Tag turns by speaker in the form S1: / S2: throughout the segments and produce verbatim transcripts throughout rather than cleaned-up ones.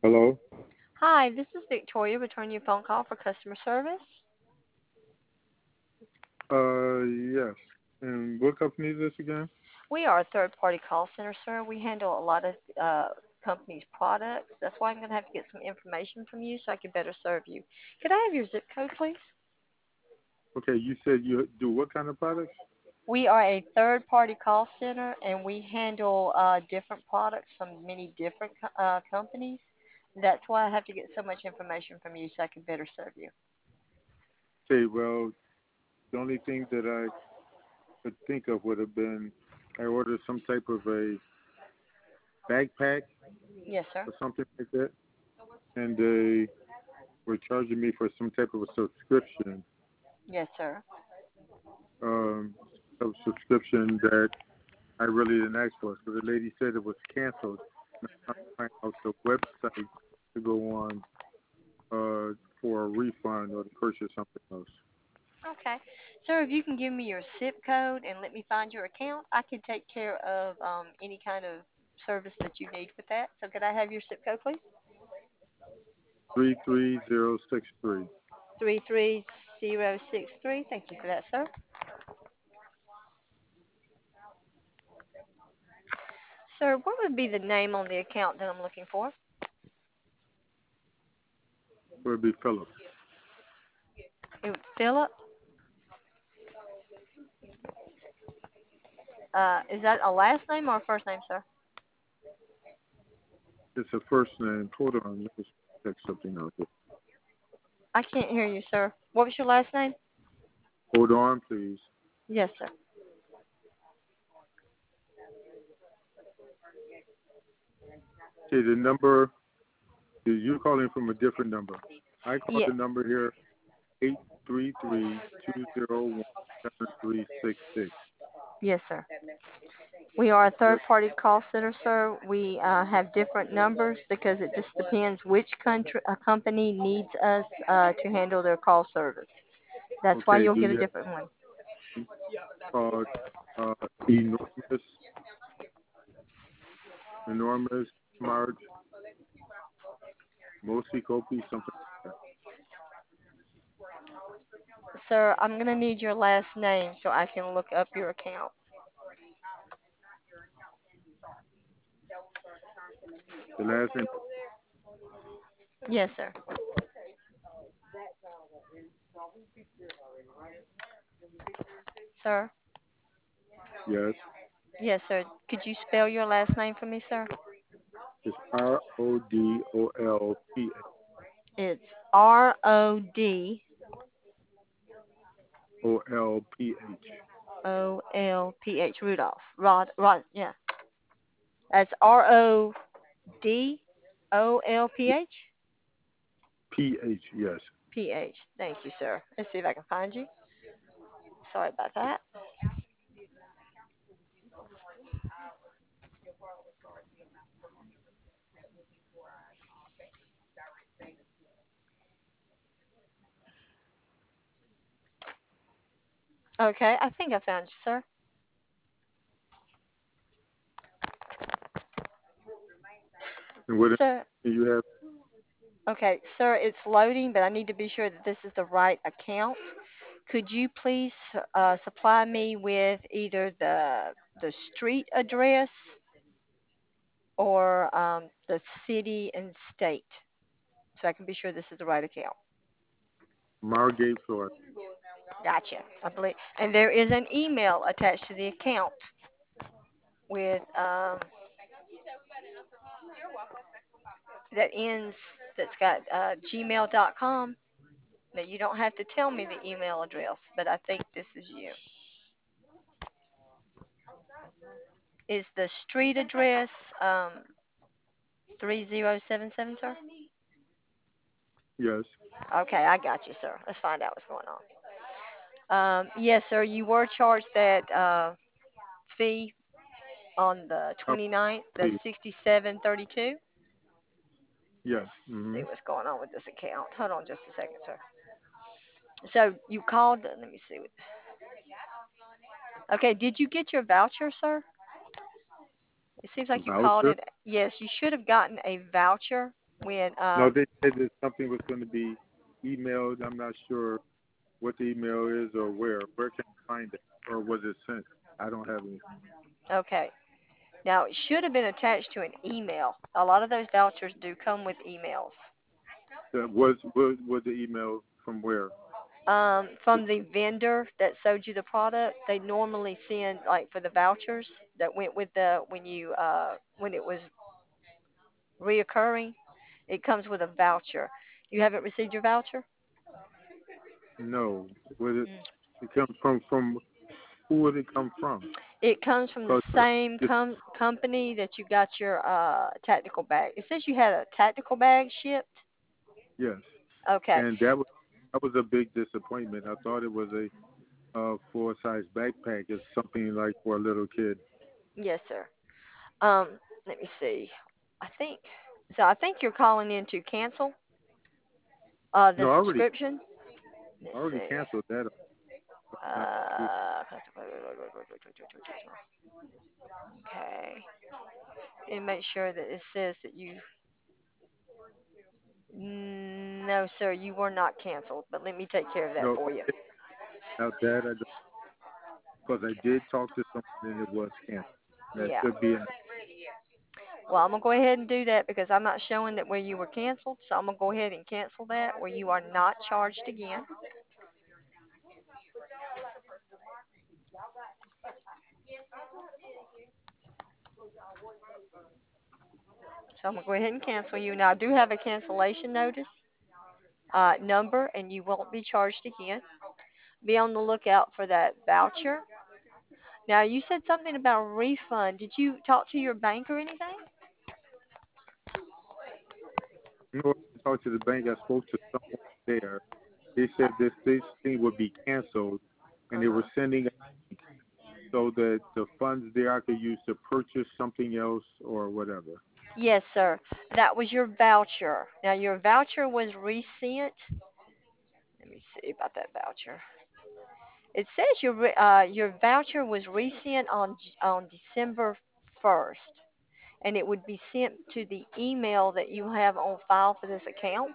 S1: Hello?
S2: Hi, this is Victoria returning your phone call for customer service.
S1: Uh, yes. And what company is this again?
S2: We are a third party call center, sir. We handle a lot of uh, companies' products. That's why I'm going to have to get some information from you so I can better serve you. Could I have your zip code, please?
S1: Okay, you said you do what kind of products?
S2: We are a third party call center and we handle uh, different products from many different co- uh, companies. That's why I have to get so much information from you so I can better serve you.
S1: Okay, well, the only thing that I could think of would have been I ordered some type of a backpack
S2: Yes, sir.
S1: or something like that, and they were charging me for some type of a subscription,
S2: Yes, sir.
S1: um, a subscription that I really didn't ask for. So the lady said it was canceled. And I'm trying to find out the website to go on uh, for a refund or to purchase something else.
S2: Okay. Sir, if you can give me your zip code and let me find your account, I can take care of um, any kind of service that you need with that. So could I have your zip code, please?
S1: three three zero six three.
S2: three three zero six three. Thank you for that, sir. Sir, what would be the name on the account that I'm looking for?
S1: Would be Philip.
S2: It- Philip? Uh, is that a last name or a first name, sir?
S1: It's a first name. Hold on, let me check something out here.
S2: I can't hear you, sir. What was your last name?
S1: Hold on, please.
S2: Yes, sir.
S1: Okay, the number, you're calling from a different number. I called
S2: Yeah.
S1: the number here eight three three two zero one seven three six six.
S2: Yes, sir. We are a
S1: Yes.
S2: third party call center, sir. We uh, have different numbers because it just depends which country a company needs us uh, to handle their call service. That's why
S1: Okay,
S2: you'll
S1: do
S2: get a
S1: you have
S2: different one.
S1: called uh, enormous, enormous, smart, mostly copy, something like that?
S2: Sir, I'm going to need your last name so I can look up your account.
S1: The last name,
S2: Yes, sir. Sir?
S1: yes,
S2: Yes, sir. Could you spell your last name for me, sir?
S1: is R O D O L P
S2: It's R O D
S1: O L P H.
S2: O L P H Rudolph. Rod, Rod, yeah. That's R O D O L P H?
S1: P H, yes.
S2: P H. Thank you, sir. Let's see if I can find you. Sorry about that. Okay, I think I found you, sir.
S1: And what
S2: Sir,
S1: do you have?
S2: okay, sir, it's loading, but I need to be sure that this is the right account. Could you please uh, supply me with either the the street address or um, the city and state, so I can be sure this is the right account?
S1: Margate, Florida.
S2: Gotcha. I believe, and there is an email attached to the account with um, that ends that's got uh, gmail dot com. Now you don't have to tell me the email address, but I think this is you. Is the street address um, three zero seven seven, sir?
S1: Yes.
S2: Okay, I got you, sir. Let's find out what's going on. Um, yes, sir, you were charged that uh, fee on the
S1: Oh,
S2: twenty-ninth, the
S1: please.
S2: sixty-seven thirty-two.
S1: Yes.
S2: See
S1: Mm-hmm.
S2: what's going on with this account. Hold on just a second, sir. So you called. Let me see. Okay, did you get your voucher, sir? It seems like you called
S1: Voucher?
S2: it. Yes, you should have gotten a voucher. when
S1: No,
S2: um
S1: they said that something was going to be emailed. I'm not sure what the email is or where. Where can I find it? Or was it sent? I don't have any.
S2: okay. Now it should have been attached to an email. A lot of those vouchers do come with emails.
S1: Uh, Was, was, was the email from where?
S2: Um, from the vendor that sold you the product, they normally send like for the vouchers that went with the when you uh when it was reoccurring, it comes with a voucher. You haven't received your voucher?
S1: No. Was it,
S2: Mm.
S1: it come from, from, who would it come from?
S2: It comes from the
S1: Because
S2: same
S1: it's,
S2: com- company that you got your uh tactical bag. It says you had a tactical bag shipped.
S1: yes.
S2: Okay.
S1: And that was, that was a big disappointment. I thought it was a uh, full size backpack. It's something like for a little kid.
S2: Yes, sir. Um, let me see. I think so. I think you're calling in to cancel uh the
S1: No, I already,
S2: subscription. Let's
S1: I already
S2: see.
S1: canceled that. Not,
S2: Uh, okay. And make sure that it says that you. Mm, no, sir, you were not canceled. But let me take care of that
S1: no,
S2: for you.
S1: about that. I because I did talk to someone and it was canceled. That
S2: Yeah.
S1: should be in.
S2: Well, I'm gonna go ahead and do that because I'm not showing that where you were canceled. So I'm gonna go ahead and cancel that where you are not charged again. So I'm gonna go ahead and cancel you. Now I do have a cancellation notice uh, number, and you won't be charged again. Be on the lookout for that voucher. Now you said something about a refund. Did you talk to your bank or anything?
S1: You know, I talked to the bank. I spoke to someone there. They said this this thing would be canceled, and
S2: Uh
S1: they were
S2: huh.
S1: sending it so that the funds there I could use to purchase something else or whatever.
S2: Yes, sir. That was your voucher. Now your voucher was resent. Let me see about that voucher. It says your re- uh, your voucher was resent on on December first, and it would be sent to the email that you have on file for this account.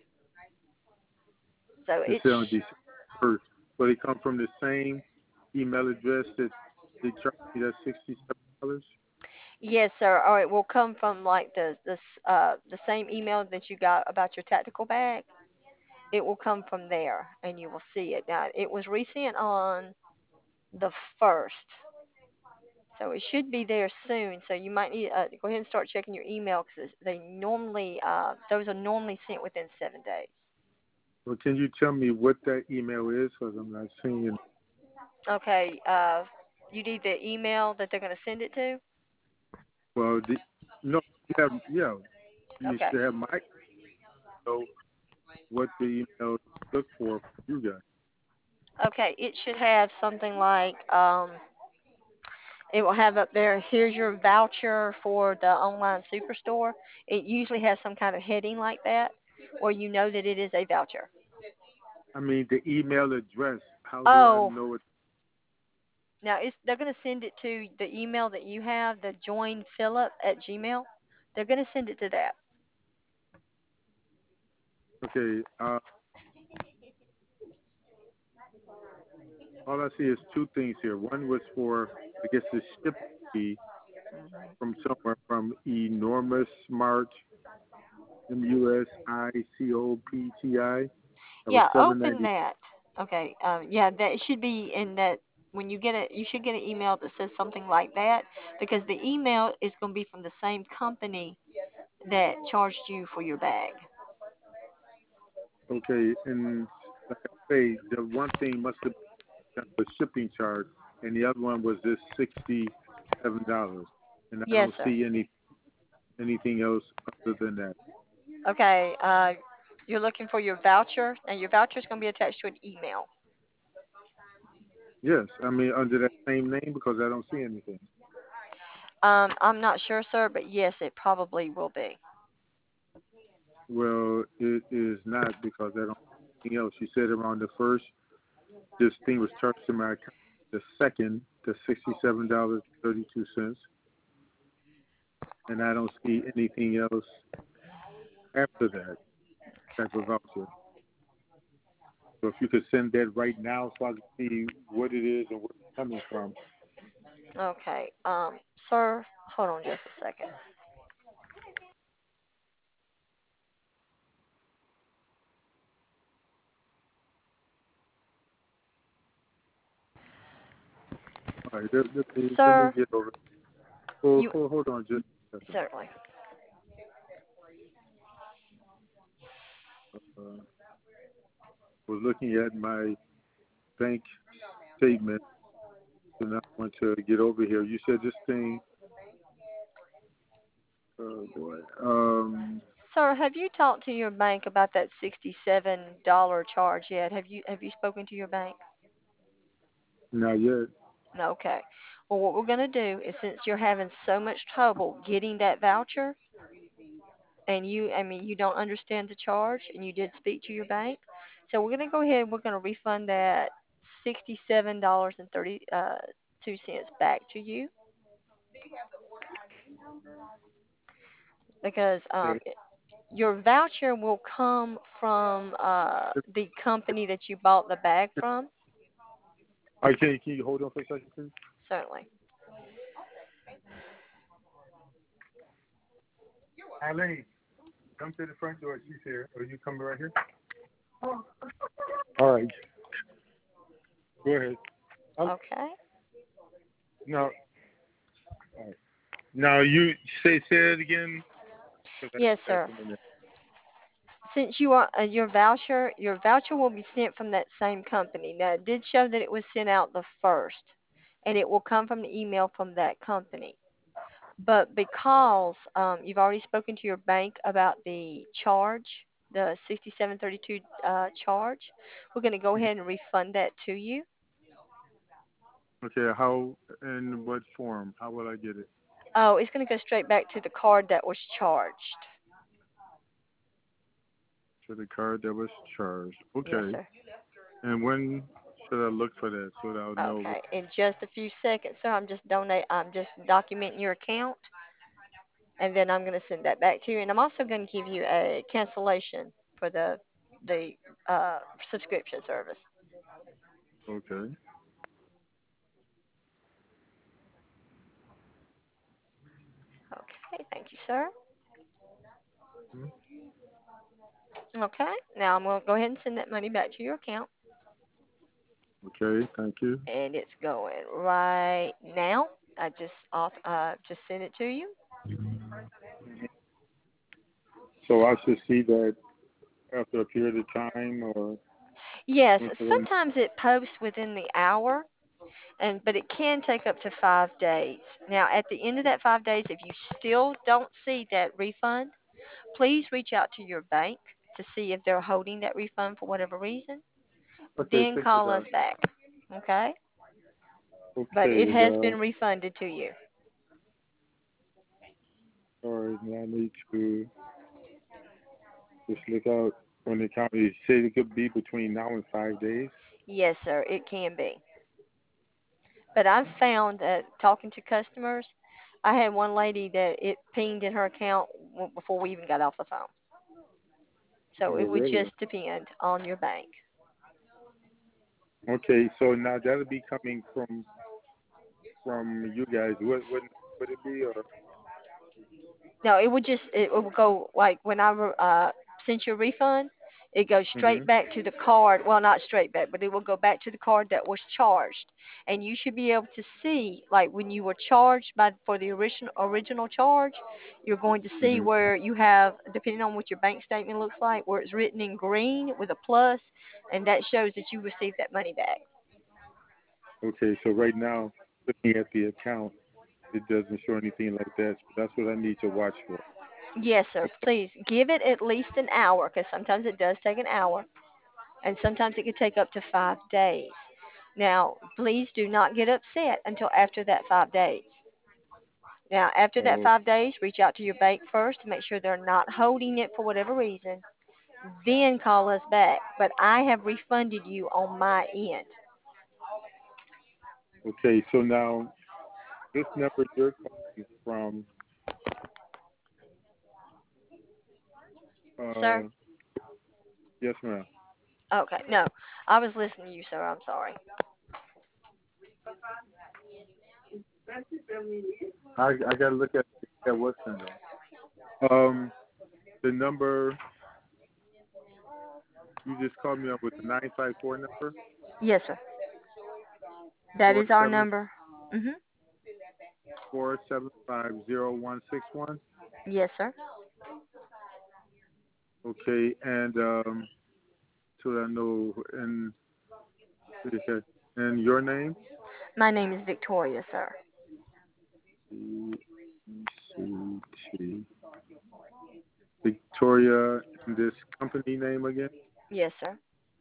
S2: So
S1: They
S2: it's
S1: said on December first, but they come from the same email address that they charged me that sixty-seven dollars.
S2: yes, sir. Or it will come from like the the s- uh the same email that you got about your tactical bag. It will come from there, and you will see it. Now it was resent on the first, so it should be there soon. So you might need uh, go ahead and start checking your email because they normally uh those are normally sent within seven days.
S1: Well, can you tell me what that email is? Because I'm not seeing it.
S2: Okay. Uh, you need the email that they're going to send it to.
S1: Well, the, no, you have, yeah, you
S2: Okay.
S1: should have my email, what the email look for you guys.
S2: Okay. It should have something like um. It will have up there. Here's your voucher for the online superstore. It usually has some kind of heading like that, where you know that it is a voucher.
S1: I mean, the email address. How do I
S2: Oh,
S1: know it?
S2: now it's they're going to send it to the email that you have, the join Philip at Gmail. They're going to send it to that.
S1: Okay, uh, all I see is two things here. One was for, I guess, the shipping fee from somewhere from Enormous Smart, M U S I C O P T I. That was
S2: Yeah,
S1: seven
S2: open
S1: ninety.
S2: that. Okay. Um, yeah, that should be in that when you get it. You should get an email that says something like that because the email is going to be from the same company that charged you for your bag.
S1: Okay, and like I say, the one thing must have been the shipping charge, and the other one was this sixty-seven dollars, and I
S2: Yes,
S1: don't
S2: sir.
S1: see any anything else other than that.
S2: Okay. Uh, you're looking for your voucher, and your voucher is going to be attached to an email.
S1: Yes, I mean under that same name because I don't see anything.
S2: Um, I'm not sure, sir, but yes, it probably will be.
S1: Well, it is not because I don't see anything else. You said around the first, this thing was charged to my account. The second, the sixty-seven dollars thirty-two cents, and I don't see anything else after that type of voucher. So if you could send that right now so I can see what it is and where it's coming from.
S2: Okay. Um, sir, hold on just a second.
S1: All right, let, let me let me
S2: Sir,
S1: get over. Hold,
S2: you
S1: hold, hold on just a second.
S2: certainly.
S1: Uh, was looking at my bank statement, and I want to get over here. You said this thing. Oh boy. Um,
S2: Sir, have you talked to your bank about that sixty-seven dollar charge yet? Have you have you spoken to your bank?
S1: not yet.
S2: No, okay. Well, what we're going to do is since you're having so much trouble getting that voucher and you I mean you don't understand the charge and you did speak to your bank, so we're going to go ahead and we're going to refund that sixty-seven dollars and thirty-two cents back to you because um
S1: Okay.
S2: your voucher will come from uh the company that you bought the bag from.
S1: All right, can you, can you hold on for a second, please?
S2: Certainly.
S1: Eileen, come to the front door. She's here. Are you coming right here? All right. Go ahead. Um,
S2: Okay.
S1: now, all right. Now you say say it again. 'Cause
S2: Yes,
S1: I, I
S2: sir.
S1: come in there.
S2: Since you are uh, your voucher, your voucher will be sent from that same company. Now, it did show that it was sent out the first, and it will come from the email from that company. But because um, you've already spoken to your bank about the charge, the sixty-seven thirty-two uh, charge, we're going to go ahead and refund that to you.
S1: Okay. How in what form? How will I get it?
S2: Oh, it's going to go straight back to the card that was charged.
S1: To the card that was charged.
S2: Yes,
S1: Okay.
S2: sir.
S1: And when should I look for that so that I'll know?
S2: Okay. In just a few seconds, sir, I'm just donate. I'm just documenting your account, and then I'm going to send that back to you. And I'm also going to give you a cancellation for the the uh, subscription service.
S1: Okay.
S2: Okay. Thank you, sir.
S1: Hmm.
S2: Okay. Now I'm going to go ahead and send that money back to your account,
S1: Okay. Thank you.
S2: and it's going right now. I just off uh just sent it to you.
S1: So I should see that after a period of time, or
S2: Yes,
S1: when should I?
S2: sometimes it posts within the hour, and but it can take up to five days. Now, at the end of that five days, if you still don't see that refund, please reach out to your bank to see if they're holding that refund for whatever reason.
S1: Okay.
S2: Then
S1: Thank you,
S2: call us
S1: guys.
S2: back, okay? But it
S1: Okay.
S2: has
S1: Uh,
S2: been refunded to you.
S1: all right. Now I need to just look out on the account. You said it could be between now and five days.
S2: Yes, sir, it can be. But I've found that talking to customers, I had one lady that it pinged in her account w- before we even got off the phone.
S1: Oh,
S2: So it would
S1: really?
S2: just depend on your bank.
S1: Okay. So now that'll be coming from from you guys. What would would it be? Or
S2: No, it would just it would go like when I re- uh sent your refund, it goes straight
S1: hmm
S2: back to the card. Well, not straight back, but it will go back to the card that was charged. And you should be able to see like when you were charged by for the original original charge, you're going to see
S1: hmm
S2: where you have depending on what your bank statement looks like, where it's written in green with a plus, and that shows that you received that money back.
S1: Okay. So right now, looking at the account, it doesn't show anything like that. So that's what I need to watch for.
S2: Yes, sir.
S1: Okay.
S2: Please give it at least an hour because sometimes it does take an hour, and sometimes it could take up to five days. Now, please do not get upset until after that five days. Now, after that
S1: Oh,
S2: five days, reach out to your bank first to make sure they're not holding it for whatever reason. Then call us back. But I have refunded you on my end.
S1: okay. So now this number you're calling from, Uh,
S2: sir?
S1: yes, ma'am.
S2: Okay, no, I was listening to you, sir. I'm sorry.
S1: I I gotta look at at what's in there. Um, the number you just called me up with the nine five four number
S2: Yes, sir. That
S1: four
S2: is our
S1: seven
S2: number. Mhm.
S1: four seven five zero one six one.
S2: Yes, sir.
S1: Okay, and um, so that I know and okay, and your name.
S2: My name is Victoria, sir.
S1: C C T Victoria, and this company name again.
S2: Yes, sir.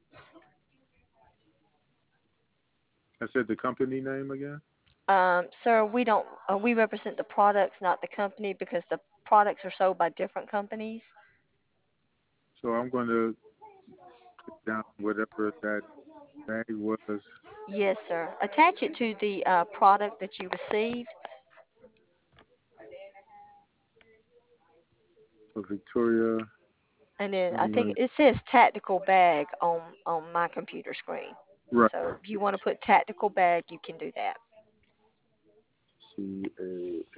S1: I said the company name again.
S2: Um, sir, we don't. Uh, we represent the products, not the company, because the products are sold by different companies.
S1: So I'm going to put down whatever that bag was
S2: Yes, sir. Attach it to the uh, product that you received.
S1: for Victoria.
S2: And then I
S1: I'm
S2: think
S1: going
S2: it says tactical bag on on my computer screen.
S1: to right.
S2: So if you want to put tactical bag, you can do that.
S1: C A